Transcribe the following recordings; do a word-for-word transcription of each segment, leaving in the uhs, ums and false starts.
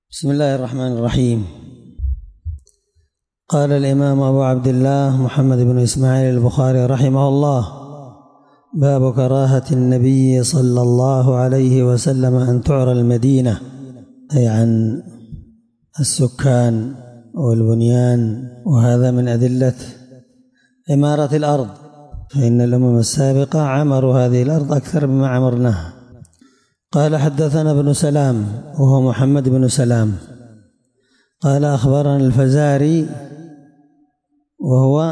بسم الله الرحمن الرحيم. قال الإمام أبو عبد الله محمد بن إسماعيل البخاري رحمه الله: باب كراهة النبي صلى الله عليه وسلم أن تعرى المدينة، أي عن السكان والبنيان، وهذا من أدلة عمارة الأرض، فإن الأمم السابقة عمروا هذه الأرض أكثر مما عمرناها. قال: حدثنا ابن سلام وهو محمد بن سلام قال: أخبرنا الفزاري وهو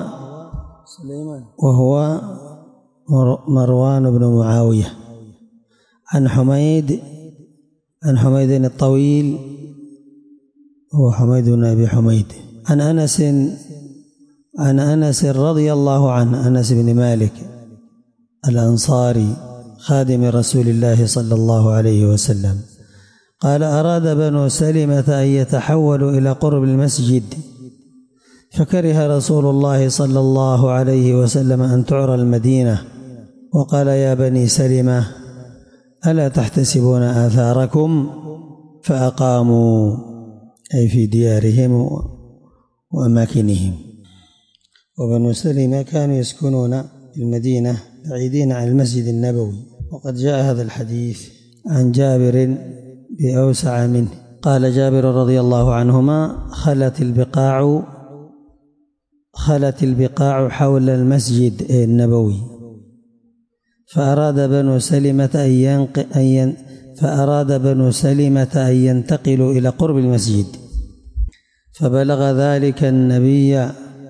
وهو مروان بن معاوية عن حميد عن حميد الطويل هو حميد بن أبي حميد عن أنس عن أنس رضي الله عنه، أنس بن مالك الأنصاري خادم رسول الله صلى الله عليه وسلم قال: أراد بنو سلمة أن يتحولوا إلى قرب المسجد، فكره رسول الله صلى الله عليه وسلم أن تعرى المدينة، وقال: يا بني سلمة ألا تحتسبون آثاركم؟ فأقاموا، أي في ديارهم وأماكنهم. وبنو سلمة كانوا يسكنون في المدينة بعيدين عن المسجد النبوي، وقد جاء هذا الحديث عن جابر بأوسع منه. قال جابر رضي الله عنهما: خلت البقاع خلت البقاع حول المسجد النبوي، فأراد بنو سلمة أن ينق... أن فأراد بنو سلمة أن ينتقلوا إلى قرب المسجد، فبلغ ذلك النبي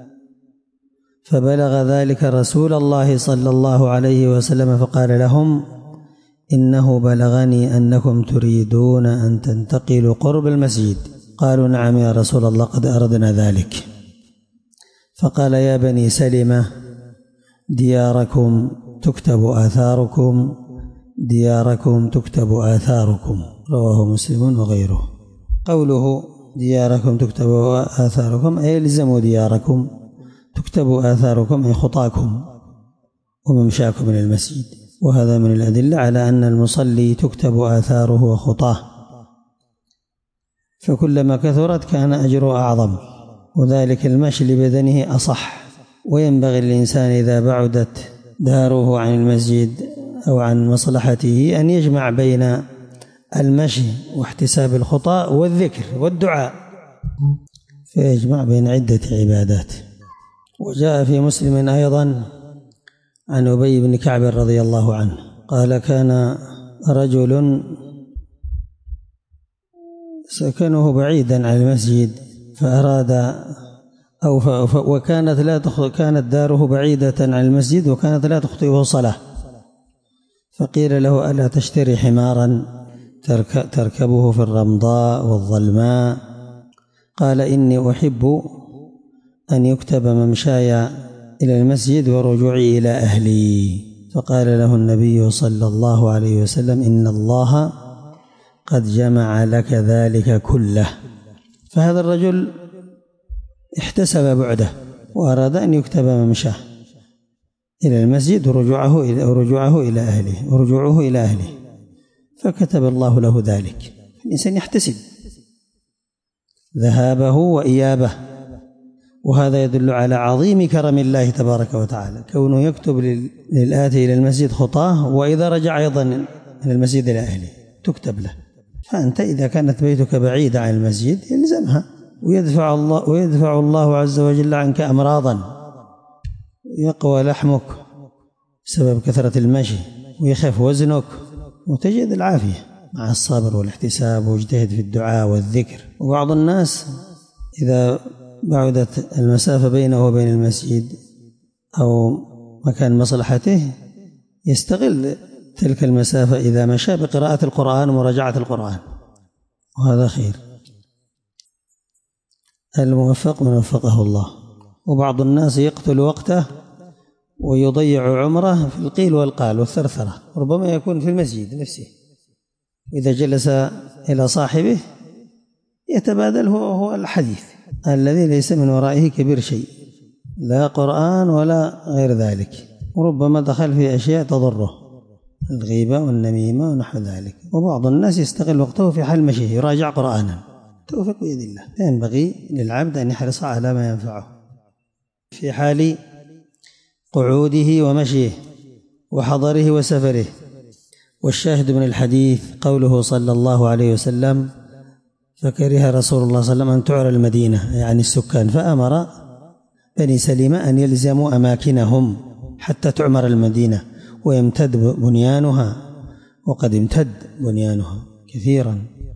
فبلغ ذلك رسول الله صلى الله عليه وسلم، فقال لهم: إنه بلغني أنكم تريدون أن تنتقلوا قرب المسجد. قالوا: نعم يا رسول الله، قد أردنا ذلك. فقال: يا بني سلمة دياركم تكتب آثاركم دياركم تكتب آثاركم رواه مسلم وغيره. قوله دياركم تكتب آثاركم أي الزموا دياركم، تكتب آثاركم أي خطاكم وممشاكم من المسجد، وهذا من الأدلة على أن المصلي تكتب آثاره وخطاه، فكلما كثرت كان أجره أعظم، وذلك المشي لبدنه أصح. وينبغي الإنسان إذا بعدت داره عن المسجد أو عن مصلحته أن يجمع بين المشي واحتساب الخطأ والذكر والدعاء، فيجمع بين عدة عبادات. وجاء في مسلم أيضا عن أبي بن كعب رضي الله عنه قال: كان رجل سكنه بعيدا عن المسجد، فأراد أو ف... وكانت لا تخ... كانت داره بعيدة عن المسجد وكانت لا تخطئه صلاة، فقيل له: ألا تشتري حمارا ترك... تركبه في الرمضاء والظلماء؟ قال: إني أحب أن يكتب ممشاي إلى المسجد ورجوعي إلى أهلي. فقال له النبي صلى الله عليه وسلم: إن الله قد جمع لك ذلك كله. فهذا الرجل احتسب بعده وأراد أن يكتب ممشاه إلى المسجد ورجوعه إلى ورجوعه إلى أهله ورجوعه إلى أهله فكتب الله له ذلك. الإنسان يحتسب ذهابه وإيابه، وهذا يدل على عظيم كرم الله تبارك وتعالى، كونه يكتب للآتي إلى المسجد خطاه، وإذا رجع أيضا من المسجد إلى أهله تكتب له. فأنت إذا كانت بيتك بعيدة عن المسجد يلزمها، ويدفع الله ويدفع الله عز وجل عنك أمراضا، يقوى لحمك بسبب كثرة المشي، ويخف وزنك، وتجد العافية مع الصبر والاحتساب واجتهد في الدعاء والذكر. وبعض الناس إذا بعدت المسافة بينه وبين المسجد أو مكان مصلحته يستغل تلك المسافة إذا مشى بقراءة القرآن ومراجعة القرآن، وهذا خير. الموفق من وفقه الله. وبعض الناس يقتل وقته ويضيع عمره في القيل والقال والثرثرة، ربما يكون في المسجد نفسه، إذا جلس إلى صاحبه يتبادل هو هو الحديث الذي ليس من ورائه كبير شيء، لا قرآن ولا غير ذلك، وربما دخل في أشياء تضره، الغيبة والنميمة ونحو ذلك. وبعض الناس يستغل وقته في حال مشيه يراجع قرآنا، توفيق بيد الله. ينبغي للعبد أن يحرص على ما ينفعه في حال قعوده ومشيه وحضره وسفره. والشاهد من الحديث قوله صلى الله عليه وسلم: فكره رسول الله صلى الله عليه وسلم أن تعر المدينة، يعني السكان، فأمر بني سلمة أن يلزموا أماكنهم حتى تعمر المدينة ويمتد بنيانها، وقد امتد بنيانها كثيرا.